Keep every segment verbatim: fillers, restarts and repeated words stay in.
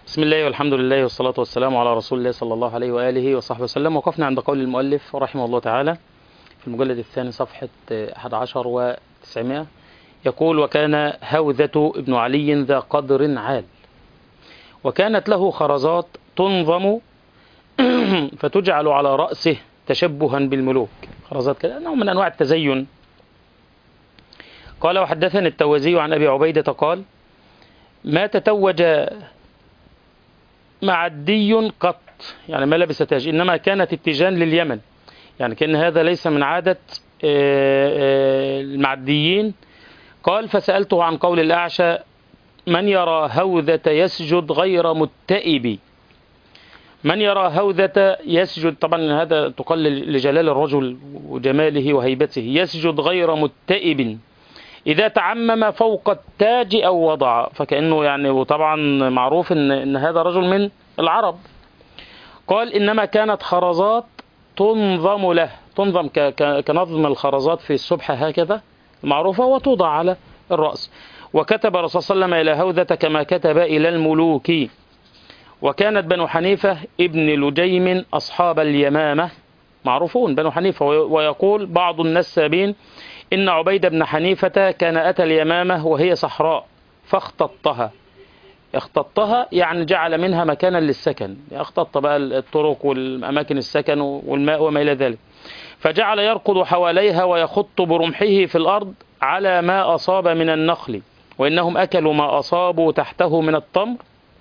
بسم الله والحمد لله والصلاة والسلام على رسول الله صلى الله عليه وآله وصحبه وسلم. وقفنا عند قول المؤلف رحمه الله تعالى في المجلد الثاني صفحة أحد عشر وتسعمائة، يقول: وكان هوذة ابن علي ذا قدر عال، وكانت له خرزات تنظم فتجعل على رأسه تشبها بالملوك. خرزات كده نوع من أنواع التزين. قال: وحدثني التوزي عن أبي عبيدة قال: ما تتوج معدي قط، يعني ما لبس تاج، إنما كانت التيجان لليمن، يعني كأن هذا ليس من عادة المعديين. قال: فسألته عن قول الأعشى: من يرى هوذة يسجد غير متئب. من يرى هوذة يسجد، طبعا هذا تقلل لجلال الرجل وجماله وهيبته، يسجد غير متئب إذا تعمم فوق التاج أو وضع، فكأنه يعني، وطبعا معروف إن, إن هذا رجل من العرب. قال: إنما كانت خرزات تنظم له، تنظم كنظم الخرزات في السبحة هكذا معروفة، وتوضع على الرأس. وكتب الرسول صلى الله عليه وسلم إلى هوذة كما كتب إلى الملوك. وكانت بنو حنيفة ابن لجيم أصحاب اليمامة، معروفون بنو حنيفة. ويقول بعض النسابين إن عبيد بن حنيفة كان أتى اليمامة وهي صحراء فاختطها. اختطها يعني جعل منها مكانا للسكن، اختط بقى الطرق والأماكن السكن والماء وما إلى ذلك، فجعل يركض حواليها ويخط برمحه في الأرض على ما أصاب من النخل، وإنهم أكلوا ما أصابوا تحته من التمر،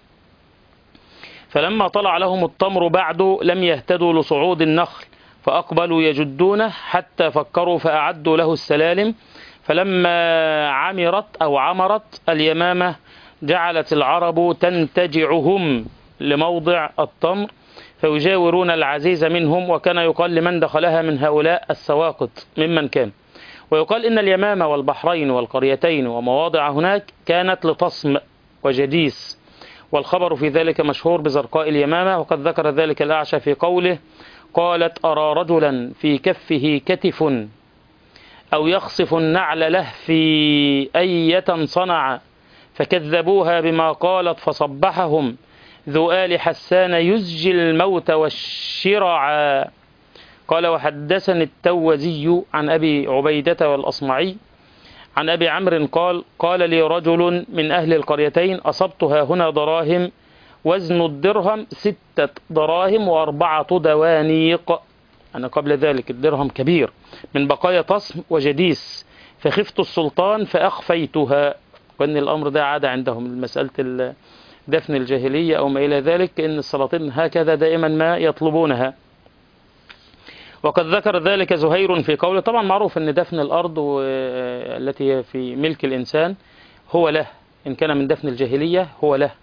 فلما طلع لهم التمر بعد لم يهتدوا لصعود النخل، فأقبلوا يجدونه حتى فكروا فأعدوا له السلالم. فلما عمرت أو عمرت اليمامة جعلت العرب تنتجعهم لموضع التمر فيجاورون العزيز منهم، وكان يقال لمن دخلها من هؤلاء السواقط ممن كان. ويقال إن اليمامة والبحرين والقريتين ومواضع هناك كانت لتصم وجديس، والخبر في ذلك مشهور بزرقاء اليمامة. وقد ذكر ذلك الأعشى في قوله: قالت: أرى رجلا في كفه كتف أو يخصف النعل له في أية صنع، فكذبوها بما قالت فصبحهم ذو آل حسان يزجي الموت والشرع. قال: وحدثني التوزي عن أبي عبيدة والأصمعي عن أبي عمرو قال: قال لي رجل من أهل القريتين: أصبتها هنا دراهم وزن الدرهم ستة دراهم وأربعة دوانيق، أنا قبل ذلك الدرهم كبير، من بقايا تصم وجديس، فخفت السلطان فأخفيتها. وأن الأمر ده عادة عندهم، مسألة دفن الجاهلية أو ما إلى ذلك، إن السلاطين هكذا دائما ما يطلبونها. وقد ذكر ذلك زهير في قوله، طبعا معروف أن دفن الأرض التي هي في ملك الإنسان هو له، إن كان من دفن الجاهلية هو له،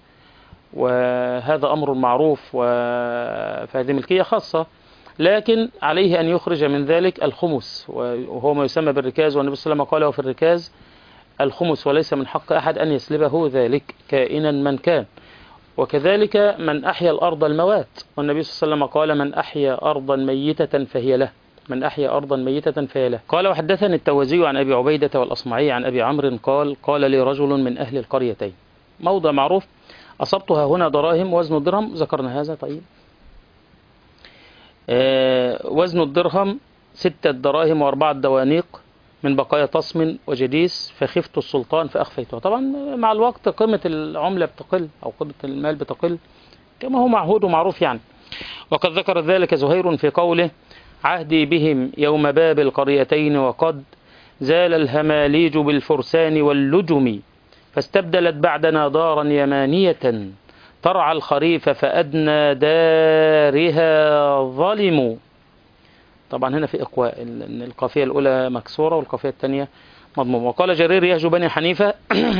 وهذا أمر معروف، وفهذه ملكية خاصة، لكن عليه أن يخرج من ذلك الخمس، وهو ما يسمى بالركاز، والنبي صلى الله عليه وسلم قال: وفي الركاز الخمس، وليس من حق أحد أن يسلبه ذلك كائنا من كان. وكذلك من أحيا الأرض الموات، والنبي صلى الله عليه وسلم قال: من أحيا أرضا ميتة فهي له، من أحيا أرضا ميتة فهي له. قال: وحدثني التوزي عن أبي عبيدة والأصمعي عن أبي عمرو قال: قال لي رجل من أهل القريتين، موضع معروف، أصبتها هنا دراهم وزن الدرهم، ذكرنا هذا. طيب، آه وزن الدرهم ستة دراهم وأربعة دوانيق من بقايا تصم وجديس، فخفت السلطان فأخفيته. طبعا مع الوقت قيمة العملة بتقل، أو قيمة المال بتقل كما هو معهود ومعروف يعني. وقد ذكر ذلك زهير في قوله: عهدي بهم يوم باب القريتين وقد زال الهماليج بالفرسان واللجم، فاستبدلت بعدنا دارا يمانية ترعى الخريف فأدنى دارها ظلموا. طبعا هنا في إقواء، إن القافية الأولى مكسورة والقافية الثانية مضمومة. وقال جرير: يهجو بني حنيفة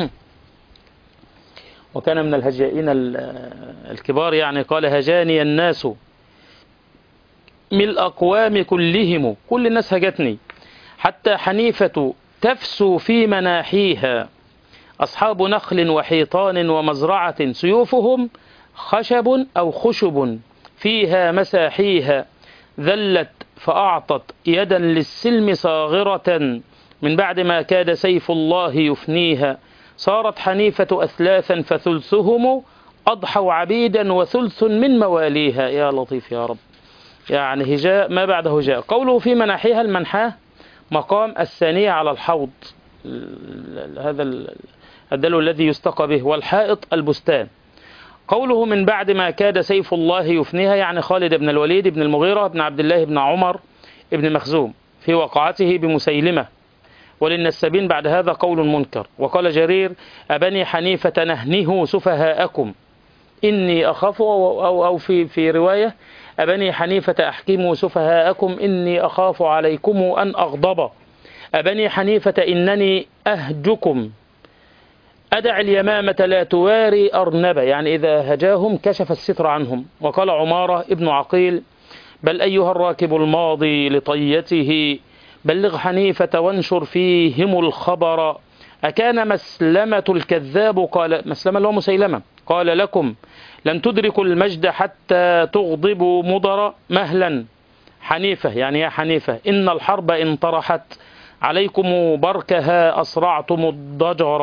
وكان من الهجائين الكبار، يعني قال: هجاني الناس من الأقوام كلهم، كل الناس هجتني، حتى حنيفة تفسو في مناحيها، أصحاب نخل وحيطان ومزرعة، سيوفهم خشب أو خشب فيها مساحيها، ذلت فأعطت يدا للسلم صاغرة، من بعد ما كاد سيف الله يفنيها، صارت حنيفة أثلاثا فثلثهم أضحوا عبيدا وثلث من مواليها. يا لطيف يا رب. يعني هجاء ما بعد هجاء. قوله في مناحيها، المنحاه مقام الثانية على الحوض، هذا الدلو الذي يستقى به، والحائط البستان. قوله من بعد ما كاد سيف الله يفنيها، يعني خالد بن الوليد بن المغيرة بن عبد الله بن عمر بن مخزوم في وقعته بمسيلمة. وللنسابين بعد هذا قول منكر. وقال جرير: أبني حنيفة نهنه سفهاءكم إني أخاف، أو, أو, أو في, في رواية: أبني حنيفة أحكموا سفهاءكم إني أخاف عليكم أن أغضب. أبني حنيفة إنني أهجكم أدع اليمامة لا تواري أرنبة، يعني إذا هجاهم كشف الستر عنهم. وقال عمارة ابن عقيل: بل أيها الراكب الماضي لطيته بلغ حنيفة وانشر فيهم الخبر. أكان مسلمة الكذاب قال، مسلمة اللي هو مسيلمة، قال لكم لن تدركوا المجد حتى تغضبوا مضر مهلا حنيفة، يعني يا حنيفة إن الحرب إن طرحت عليكم بركها أسرعتم الضجر.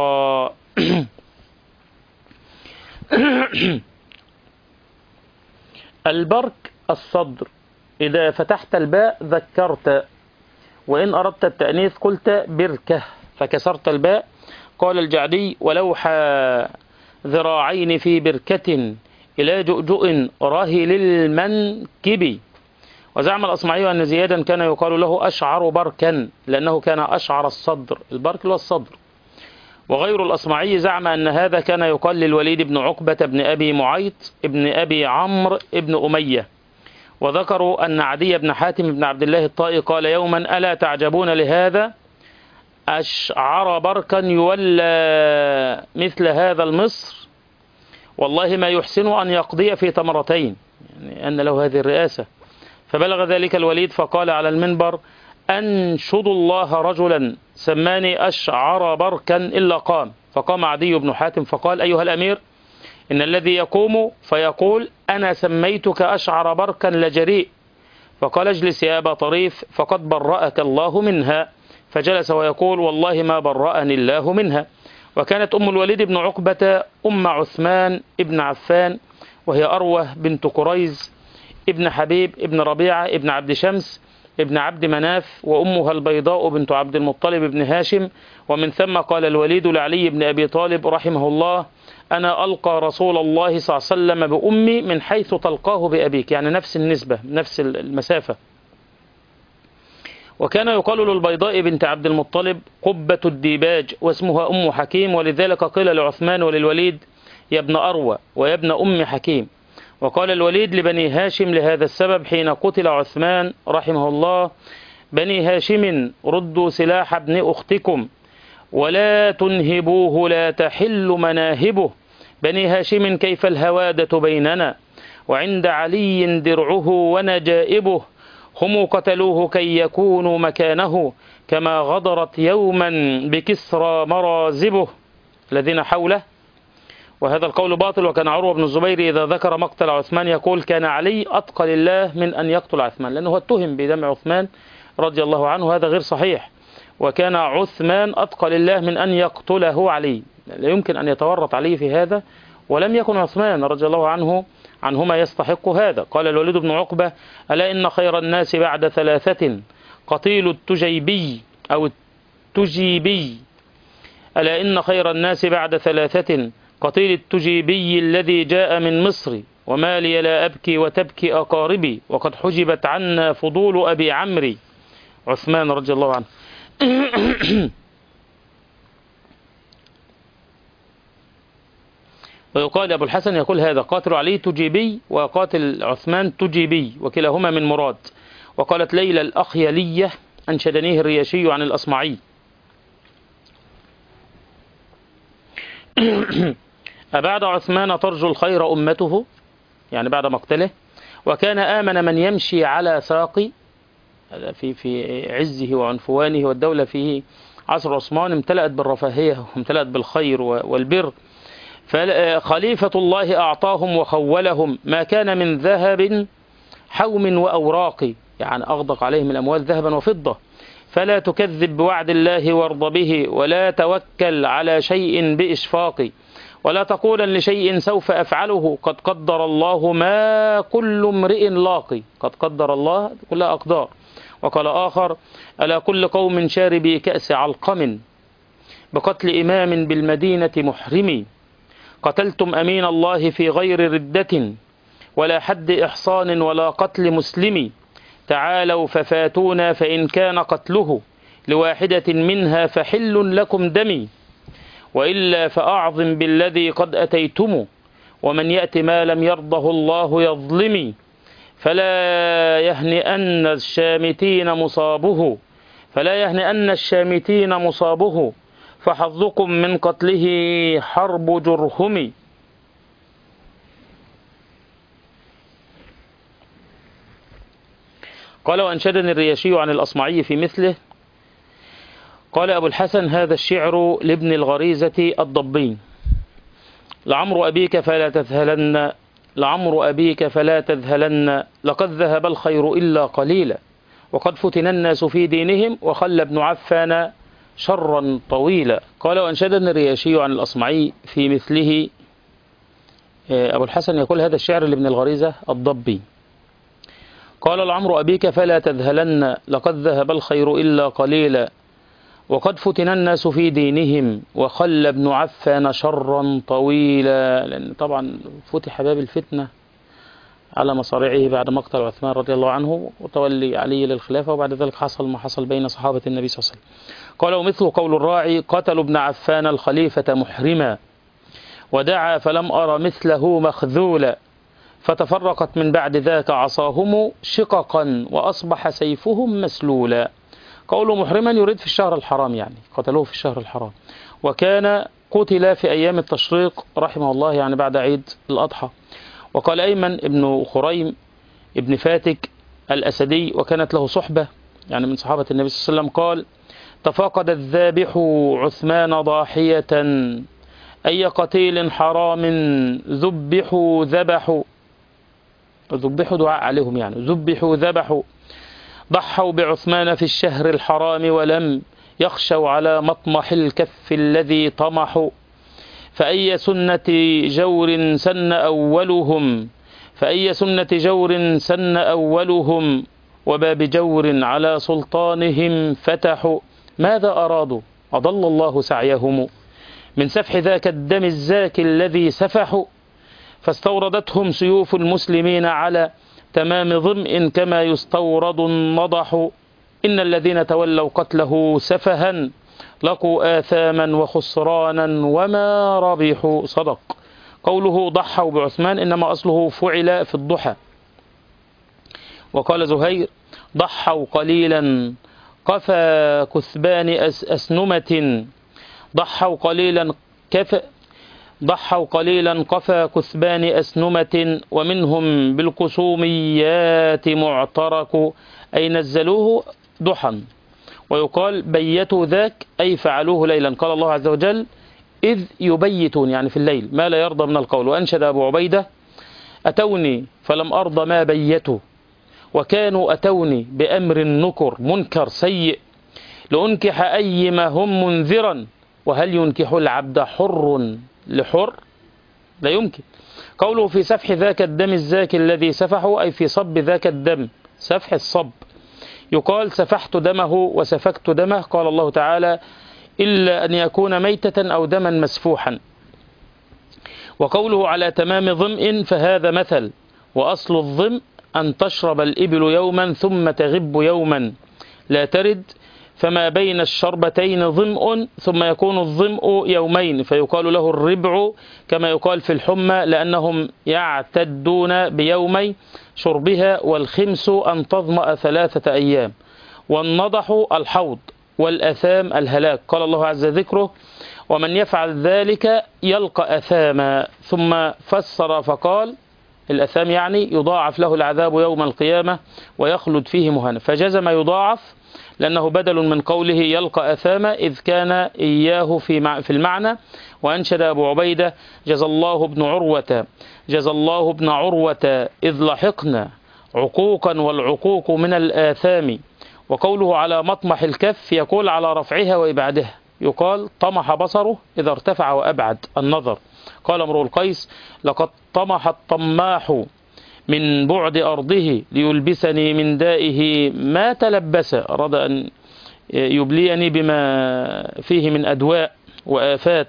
البرك الصدر، إذا فتحت الباء ذكرت، وإن أردت التأنيث قلت بركة فكسرت الباء. قال الجعدي: ولوحى ذراعين في بركة إلى جؤجؤ راهل المنكب. وزعم الأصمعي أن زيادا كان يقال له أشعر بركا لأنه كان أشعر الصدر، البرك هو الصدر. وغير الأصمعي زعم أن هذا كان يقال للوليد بن عقبة بن أبي معيط بن أبي عمرو بن أمية. وذكروا أن عدي بن حاتم بن عبد الله الطائي قال يوما: ألا تعجبون لهذا أشعر بركا يولى مثل هذا المصر، والله ما يحسن أن يقضي في تمرتين، يعني أن له هذه الرئاسة. فبلغ ذلك الوليد فقال على المنبر: أنشد الله رجلا سماني أشعر بركا إلا قام. فقام عدي بن حاتم فقال: أيها الأمير، إن الذي يقوم فيقول أنا سميتك أشعر بركا لجريء. فقال: اجلس يا أبا طريف فقد برأك الله منها. فجلس ويقول: والله ما برأني الله منها. وكانت أم الوليد بن عقبة أم عثمان ابن عفان، وهي أروة بنت قريز ابن حبيب ابن ربيعة ابن عبد شمس ابن عبد مناف، وأمها البيضاء بنت عبد المطلب بن هاشم. ومن ثم قال الوليد لعلي بن أبي طالب رحمه الله: أنا ألقى رسول الله صلى الله عليه وسلم بأمي من حيث تلقاه بأبيك، يعني نفس النسبة نفس المسافة. وكان يقال للبيضاء بنت عبد المطلب قبة الديباج، واسمها أم حكيم، ولذلك قيل لعثمان وللوليد: يا ابن أروى ويا ابن أم حكيم. وقال الوليد لبني هاشم لهذا السبب حين قتل عثمان رحمه الله: بني هاشم ردوا سلاح ابن أختكم ولا تنهبوه لا تحل مناهبه. بني هاشم كيف الهوادة بيننا وعند علي درعه ونجائبه. هم قتلوه كي يكونوا مكانه كما غدرت يوما بكسرى مرازبه الذين حوله. وهذا القول باطل. وكان عروة بن الزبير إذا ذكر مقتل عثمان يقول: كان علي أتقى لله من أن يقتل عثمان، لأنه اتهم بدم عثمان رضي الله عنه، هذا غير صحيح. وكان عثمان أتقى لله من أن يقتله علي، لا يمكن أن يتورط علي في هذا، ولم يكن عثمان رضي الله عنه عنهما يستحق هذا. قال الوليد بن عقبة: ألا إن خير الناس بعد ثلاثة قتيل التجيبي أو التجيبي. ألا إن خير الناس بعد ثلاثة قتيل التجيبي الذي جاء من مصر، وما لي لا أبكي وتبكي أقاربي، وقد حجبت عنا فضول أبي عمري. عثمان رضي الله عنه. ويقال أبو الحسن يقول هذا: قاتل علي تجيبي وقاتل عثمان تجيبي، وكلاهما من مراد. وقالت ليلى الأخيلية: أنشدنيه الرياشي عن الأصمعي. أبعد عثمان ترجو الخير أمته، يعني بعد مقتله. وكان آمن من يمشي على ساقي، في في عزه وعنفوانه، والدولة في عصر عثمان امتلأت بالرفاهية وامتلأت بالخير والبر. فخليفة الله أعطاهم وخولهم ما كان من ذهب حوم وأوراق، يعني أغدق عليهم الأموال ذهبا وفضة. فلا تكذب بوعد الله وارض به، ولا توكل على شيء بإشفاق. ولا تقولن لشيء سوف أفعله، قد قدر الله ما كل امرئ لاقي، قد قدر الله كلها أقدار. وقال آخر: ألا كل قوم شاربي كأس علقم، بقتل إمام بالمدينة محرم، قتلتم أمين الله في غير ردة، ولا حد إحصان ولا قتل مسلم، تعالوا ففاتونا فإن كان قتله لواحدة منها فحل لكم دمي، وإلا فأعظم بالذي قد أتيتم، ومن يأت ما لم يرضه الله يظلمي، فلا يهنئن الشامتين مصابه فلا يهنئن الشامتين مصابه فحظكم من قتله حرب جرهم. قال: وأنشدني الرياشي عن الأصمعي في مثله. قال أبو الحسن: هذا الشعر لابن الغريزة الضبي: لعمر أبيك فلا تذهلن، لعمر أبيك فلا تذهلن، لقد ذهب الخير إلا قليلا، وقد فتن الناس في دينهم، وخلى ابن عفان شرا طويلا. قال: وأنشدني الرياشي عن الأصمعي في مثله. أبو الحسن يقول هذا الشعر لابن الغريزة الضبي. قال: لعمر أبيك فلا تذهلن، لقد ذهب الخير إلا قليلا، وقد فتن الناس في دينهم، وخلى ابن عفان شرا طويلا. لأن طبعا فتح باب الفتنة على مصارعه بعد مقتل عثمان رضي الله عنه وتولي علي للخلافة، وبعد ذلك حصل ما حصل بين صحابة النبي صلى الله عليه وسلم. قال: ومثل قول الراعي: قتلوا ابن عفان الخليفة محرما، ودعا فلم أرى مثله مخذولا، فتفرقت من بعد ذاك عصاهم شققا، وأصبح سيفهم مسلولا. قوله محرما يريد في الشهر الحرام، يعني قتلوه في الشهر الحرام، وكان قتل في أيام التشريق رحمه الله، يعني بعد عيد الأضحى. وقال أيمن ابن خريم ابن فاتك الأسدي، وكانت له صحبة يعني من صحابة النبي صلى الله عليه وسلم، قال: تفاقد الذابح عثمان ضاحية، أي قتيل حرام ذبحوا ذبحوا، ذبحوا دعاء عليهم يعني، ذبحوا ذبحوا، ضحوا بعثمان في الشهر الحرام، ولم يخشوا على مطمح الكف الذي طمحوا، فأي سنة جور سن أولهم فأي سنة جور سن أولهم وباب جور على سلطانهم فتحوا، ماذا أرادوا أضل الله سعيهم من سفح ذاك الدم الزاكي الذي سفحوا، فاستوردتهم سيوف المسلمين على تمام ظمء كما يستورد النضح، إن الذين تولوا قتله سفها لقوا آثاما وخسرانا وما ربحوا. صدق. قوله ضحوا بعثمان إنما أصله فعل في الضحى. وقال زهير: ضحوا قليلا قفا كثبان أسنمة، ضحوا قليلا كف ضحوا قليلا قفا كثبان أسنمة، ومنهم بالقسوميات معترك، أي نزلوه ضحى. ويقال بيتوا ذاك أي فعلوه ليلا. قال الله عز وجل: إذ يبيتون، يعني في الليل، ما لا يرضى من القول. وأنشد أبو عبيدة: أتوني فلم أرضى ما بيتوا، وكانوا أتوني بأمر نكر منكر سيء، لأنكح أيما هم منذرا، وهل ينكح العبد حر لحر؟ لا يمكن. قوله في سفح ذاك الدم الزاكي الذي سفحه، أي في صب ذاك الدم، سفح الصب. يقال سفحت دمه وسفكت دمه. قال الله تعالى: إلا أن يكون ميتة أو دما مسفوحا. وقوله على تمام ظمء فهذا مثل، وأصل الظمء أن تشرب الإبل يوما ثم تغب يوما لا ترد، فما بين الشربتين ظمء، ثم يكون الظمء يومين، فيقال له الربع، كما يقال في الحمى، لأنهم يعتدون بيومي شربها. والخمس أن تظمأ ثلاثة أيام. والنضح الحوض، والأثام الهلاك. قال الله عز ذكره: ومن يفعل ذلك يلقى أثاما. ثم فسر فقال: الأثام يعني يضاعف له العذاب يوم القيامة ويخلد فيه مهانا، فجزم يضاعف لأنه بدل من قوله يلقى أثاما، إذ كان إياه في في المعنى. وأنشد أبو عبيدة: جزى الله ابن عروة جزى الله ابن عروة إذ لحقنا عقوقا، والعقوق من الآثام. وقوله على مطمح الكف يقول على رفعها وإبعادها. يقال طمح بصره إذا ارتفع وأبعد النظر. قال امرؤ القيس: لقد طمح الطماح من بعد أرضه ليلبسني من دائه ما تلبس، أراد أن يبليني بما فيه من أدواء وآفات.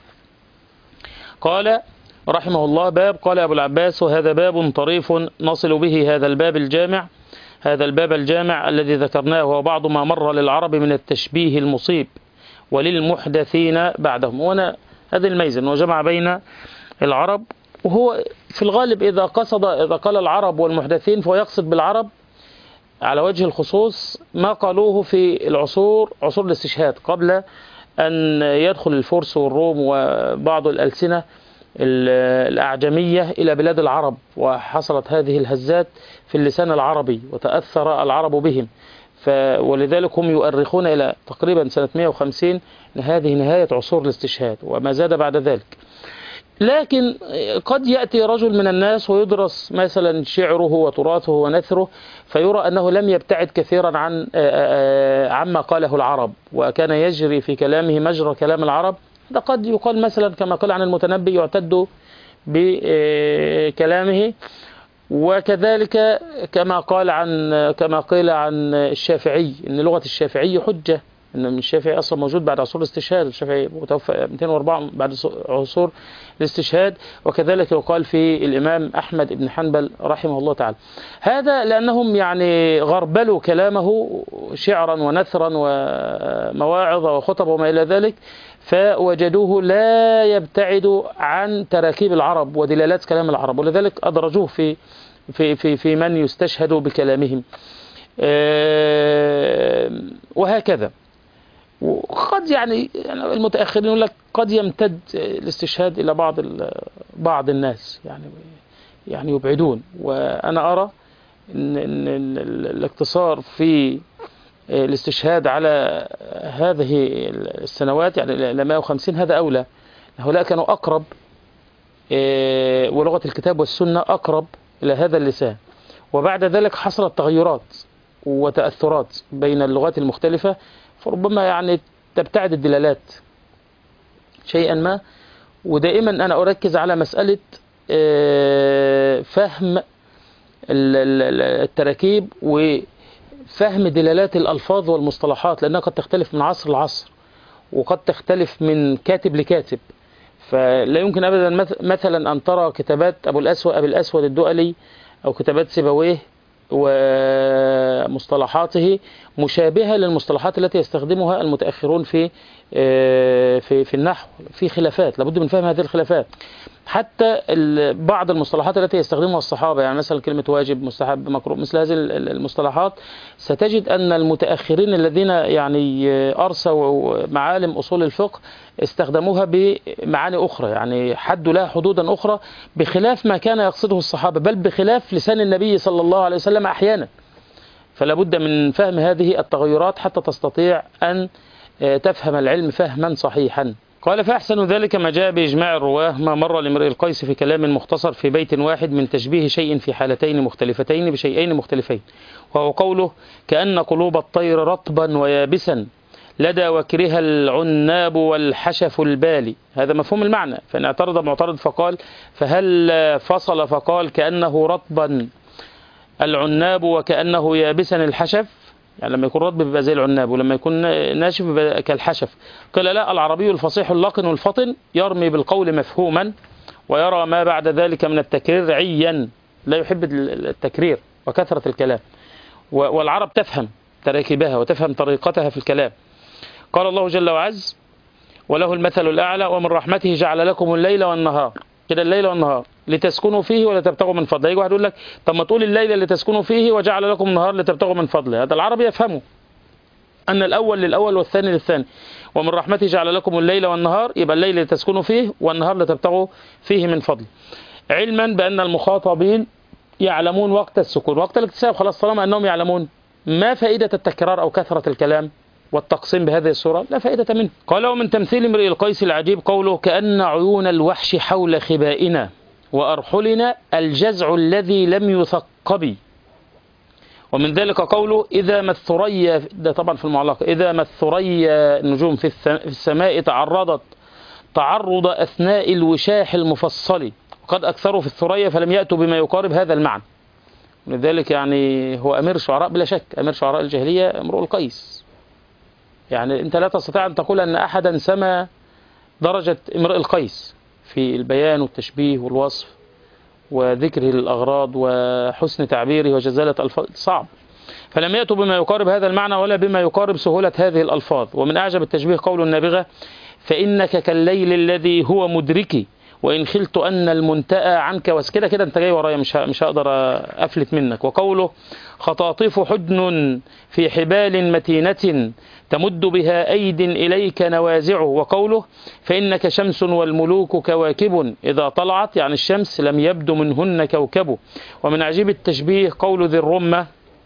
قال رحمه الله: باب. قال أبو العباس: وهذا باب طريف نصل به هذا الباب الجامع هذا الباب الجامع الذي ذكرناه، وبعض ما مر للعرب من التشبيه المصيب وللمحدثين بعدهم. وأنا هذه الميزة أنه جمع بين العرب، وهو في الغالب إذا قصد إذا قال العرب والمحدثين فهو يقصد بالعرب على وجه الخصوص ما قالوه في العصور عصور الاستشهاد، قبل أن يدخل الفرس والروم وبعض الألسنة الأعجمية إلى بلاد العرب، وحصلت هذه الهزات في اللسان العربي وتأثر العرب بهم، ولذلك هم يؤرخون إلى تقريبا سنة مئة وخمسين أن هذه نهاية عصور الاستشهاد وما زاد بعد ذلك. لكن قد يأتي رجل من الناس ويدرس مثلا شعره وتراثه ونثره فيرى أنه لم يبتعد كثيرا عن عما قاله العرب، وكان يجري في كلامه مجرى كلام العرب. ده قد يقال مثلا كما قال عن المتنبي: يعتد بكلامه. وكذلك كما قال عن كما قيل عن الشافعي ان لغة الشافعي حجة، ان الشافعي اصلا موجود بعد عصور الاستشهاد، الشافعي متوفى مئتين وأربعة بعد عصور الاستشهاد. وكذلك يقال في الامام احمد بن حنبل رحمه الله تعالى. هذا لانهم يعني غربلوا كلامه شعرا ونثرا ومواعظ وخطب وما الى ذلك، فوجدوه لا يبتعد عن تراكيب العرب ودلالات كلام العرب، ولذلك أدرجوه في في في في من يستشهد بكلامهم. وهكذا. وقد يعني المتأخرين يقول لك قد يمتد الاستشهاد إلى بعض بعض الناس، يعني يعني يبعدون. وأنا أرى إن الاقتصار في الاستشهاد على هذه السنوات يعني إلى مئة وخمسين هذا أولى. هؤلاء كانوا أقرب، ولغة الكتاب والسنة أقرب إلى هذا اللسان. وبعد ذلك حصلت تغيرات وتأثرات بين اللغات المختلفة، فربما يعني تبتعد الدلالات شيئا ما. ودائما أنا أركز على مسألة فهم التراكيب وفهم دلالات الألفاظ والمصطلحات، لأنها قد تختلف من عصر لعصر وقد تختلف من كاتب لكاتب. فلا يمكن أبدا مثلا أن ترى كتابات أبو الأسود أبي الأسود الدؤلي أو كتابات سيبويه ومصطلحاته مشابهة للمصطلحات التي يستخدمها المتأخرون في في في النحو. في خلافات لابد من فهم هذه الخلافات. حتى بعض المصطلحات التي يستخدمها الصحابة، يعني مثلا كلمة واجب، مستحب، مكروه، مثل هذه المصطلحات ستجد أن المتأخرين الذين يعني أرسوا معالم أصول الفقه استخدموها بمعاني أخرى، يعني حدوا لها حدودا أخرى بخلاف ما كان يقصده الصحابة، بل بخلاف لسان النبي صلى الله عليه وسلم أحيانا. فلا بد من فهم هذه التغيرات حتى تستطيع أن تفهم العلم فهما صحيحا. قال: فأحسن ذلك ما جاء بإجماع الرواه ما مر لامرئ القيس في كلام مختصر في بيت واحد من تشبيه شيء في حالتين مختلفتين بشيئين مختلفين، وهو قوله: كأن قلوب الطير رطبا ويابسا لدى وكرها العناب والحشف البالي. هذا مفهوم المعنى. فإن اعترض معترض فقال: فهل فصل فقال كأنه رطبا العناب وكأنه يابسا الحشف؟ يعني لما يكون رطب بيبقى زي العناب، ولما يكون ناشف بيبقى كالحشف. قال: لا، العربي الفصيح اللقن والفطن يرمي بالقول مفهوما ويرى ما بعد ذلك من التكرير عيا، لا يحب التكرير وكثرة الكلام. والعرب تفهم تراكيبها وتفهم طريقتها في الكلام. قال الله جل وعز: وله المثل الأعلى ومن رحمته جعل لكم الليل والنهار، كده الليل والنهار لتسكنوا فيه ولا تبتغوا من فضله. يجي واحد يقول لك: طب ما تقول الليل لتسكنوا فيه وجعل لكم النهار لتبتغوا من فضله. هذا العرب يفهموا أن الأول للأول والثاني للثاني. ومن رحمته جعل لكم الليل والنهار، يبقى الليل لتسكنوا فيه والنهار لتبتغوا فيه من فضله، علما بأن المخاطبين يعلمون وقت السكون وقت الاكتساب. خلاص، طالما أنهم يعلمون، ما فائدة التكرار أو كثرة الكلام والتقسيم بهذه الصورة؟ لا فائدة منه. قال: ومن تمثيل امرئ القيس العجيب قوله: كأن عيون الوحش حول خبائنا وأرحلنا الجزع الذي لم يثقب. ومن ذلك قوله: إذا ما الثريا، ده طبعا في المعلقة، إذا ما الثريا النجوم في السماء تعرضت تعرض أثناء الوشاح المفصل، وقد أكثروا في الثريا فلم يأتوا بما يقارب هذا المعنى. لذلك يعني هو أمير الشعراء بلا شك، أمير شعراء الجاهلية امرؤ القيس. يعني أنت لا تستطيع أن تقول أن أحدا سمى درجة امرئ القيس في البيان والتشبيه والوصف وذكره للأغراض وحسن تعبيره وجزالة ألفاظ، صعب. فلم يأتوا بما يقارب هذا المعنى ولا بما يقارب سهولة هذه الألفاظ. ومن أعجب التشبيه قول النابغة: فإنك كالليل الذي هو مدركي وإن خلت أن المنتأى عنك. وكده كده أنت جاي ورايا، مش مش هقدر أفلت منك. وقوله: خطاطيف حدن في حبال متينة تمد بها أيد إليك نوازعه. وقوله: فإنك شمس والملوك كواكب إذا طلعت، يعني الشمس لم يبدو منهن كوكب. ومن عجيب التشبيه قول ذي الرمة: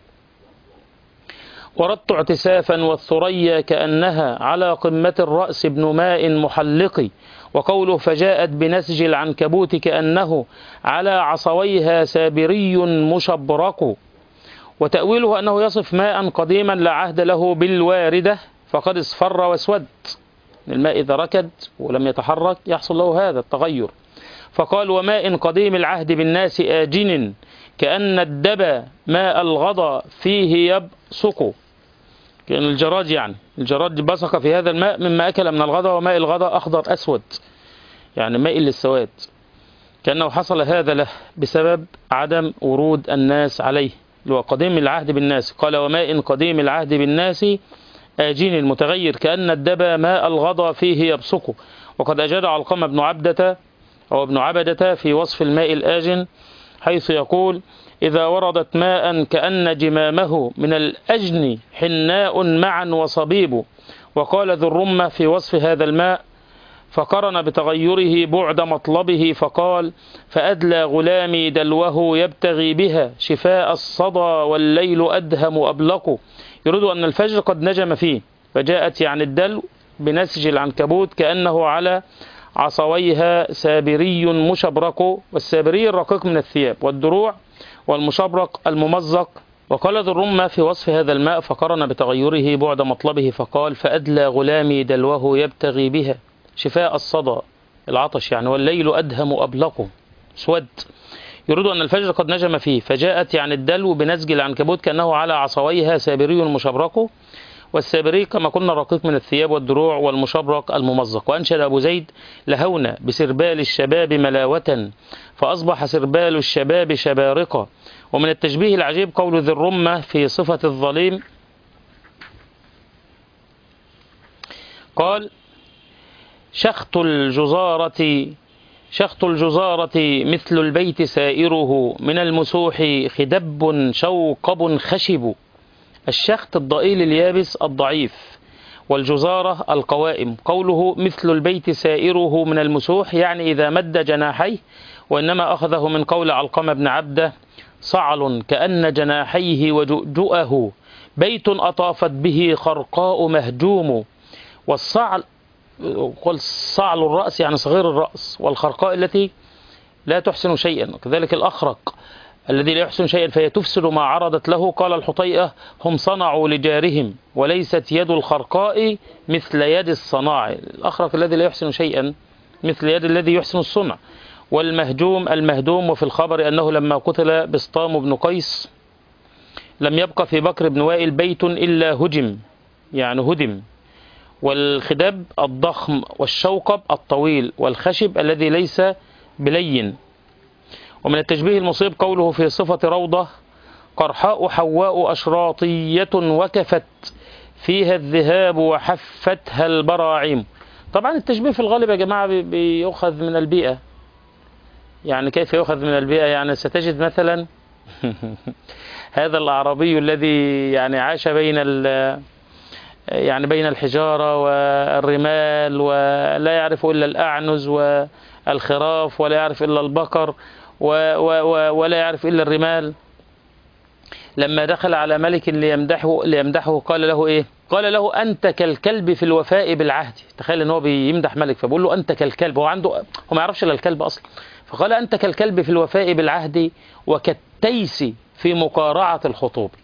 وردت اعتسافا والثريا كأنها على قمة الرأس ابن ماء محلق. وقوله: فجاءت بنسج العنكبوت كأنه على عصويها سابري مشبرق. وتأويله أنه يصف ماء قديما لا عهد له بالواردة فقد اصفر واسود. الماء إذا ركد ولم يتحرك يحصل له هذا التغير. فقال: وماء قديم العهد بالناس آجن كأن الدبا ماء الغضا فيه يبصق. كأن الجراد، يعني الجراد بصق في هذا الماء مما أكل من الغضا، وماء الغضا أخضر أسود، يعني ماء للسواد، كأنه حصل هذا له بسبب عدم ورود الناس عليه، اللي هو قديم العهد بالناس. قال: وماء قديم العهد بالناس آجين المتغير كأن الدبا ماء الغضا فيه يبصق. وقد أجاد علقمة بن عبدة أو ابن عبدة في وصف الماء الآجن حيث يقول: إذا وردت ماء كأن جمامه من الأجن حناء معا وصبيب. وقال ذو الرمة في وصف هذا الماء فقرن بتغيره بعد مطلبه فقال: فأدلى غلامي دلوه يبتغي بها شفاء الصدى والليل أدهم أبلق. يريد أن الفجر قد نجم فيه، فجاءت يعني الدلو بنسج العنكبوت كأنه على عصويها سابري مشبرق. والسابري الرقيق من الثياب، والدروع، والمشبرق الممزق. وقال ذو الرمة في وصف هذا الماء فقرن بتغيره بعد مطلبه فقال: فأدلى غلامي دلوه يبتغي بها شفاء الصدى، العطش يعني، والليل أدهم أبلق، سود. يريد أن الفجر قد نجم فيه، فجاءت يعني الدلو بنسج العنكبوت كأنه على عصويها سابري مشبرق. والسابري كما قلنا رقيق من الثياب والدروع والمشبرق الممزق. وأنشد أبو زيد: لهونا بسربال الشباب ملاوة فأصبح سربال الشباب شبارقة. ومن التشبيه العجيب قول ذي الرمة في صفة الظليم قال: شخط الجزارة شخط الجزارة مثل البيت سائره من المسوح خدب شوقب خشب. الشخط الضئيل اليابس الضعيف، والجزارة القوائم. قوله مثل البيت سائره من المسوح يعني إذا مد جناحيه، وإنما أخذه من قول علقمة بن عبدة: صعل كأن جناحيه وجؤجؤه بيت أطافت به خرقاء مهجوم. والصعل قل صعل الرأس يعني صغير الرأس، والخرقاء التي لا تحسن شيئا، كذلك الأخرق الذي لا يحسن شيئا فهي تفسد ما عرضت له. قال الحطيئة: هم صنعوا لجارهم وليست يد الخرقاء مثل يد الصناع. الأخرق الذي لا يحسن شيئا مثل يد الذي يحسن الصنع. والمهجوم المهدوم. وفي الخبر أنه لما قتل بسطام بن قيس لم يبقى في بكر بن وائل بيت إلا هجم، يعني هدم. والخدب الضخم، والشوقب الطويل، والخشب الذي ليس بلين. ومن التشبيه المصيب قوله في صفة روضة: قرحاء حواء أشراطية وكفت فيها الذهاب وحفتها البراعيم. طبعا التشبيه في الغالب يا جماعة بيأخذ من البيئة. يعني كيف يأخذ من البيئة؟ يعني ستجد مثلا هذا الأعرابي الذي يعني عاش بين يعني بين الحجارة والرمال ولا يعرف إلا الأعنز والخراف ولا يعرف إلا البقر ولا يعرف إلا الرمال، لما دخل على ملك ليمدحه, ليمدحه قال له إيه؟ قال له: أنت كالكلب في الوفاء بالعهد. تخيل إن هو بيمدح ملك فبقول له أنت كالكلب، هو عنده هو ما يعرفش إلا الكلب أصلا، فقال: أنت كالكلب في الوفاء بالعهد وكالتيس في مقارعة الخطوب.